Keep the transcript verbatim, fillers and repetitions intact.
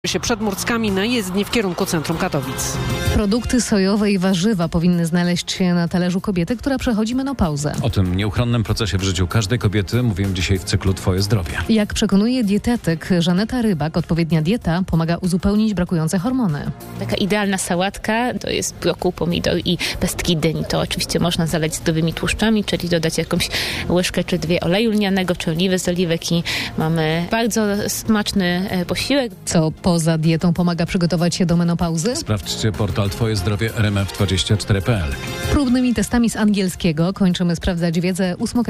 się przed Murckami na jezdni w kierunku centrum Katowic. Produkty sojowe i warzywa powinny znaleźć się na talerzu kobiety, która przechodzi menopauzę. O tym nieuchronnym procesie w życiu każdej kobiety mówimy dzisiaj w cyklu Twoje zdrowie. Jak przekonuje dietetyk Żaneta Rybak, odpowiednia dieta pomaga uzupełnić brakujące hormony. Taka idealna sałatka to jest brokuł, pomidor i pestki dyni. To oczywiście można zalać zdrowymi tłuszczami, czyli dodać jakąś łyżkę czy dwie oleju lnianego, czy oliwy z oliwek i mamy bardzo smaczny posiłek. Co poza dietą pomaga przygotować się do menopauzy? Sprawdźcie portal Twoje zdrowie r m f dwadzieścia cztery kropka p l. Próbnymi testami z angielskiego kończymy sprawdzać wiedzę ósmoklasisty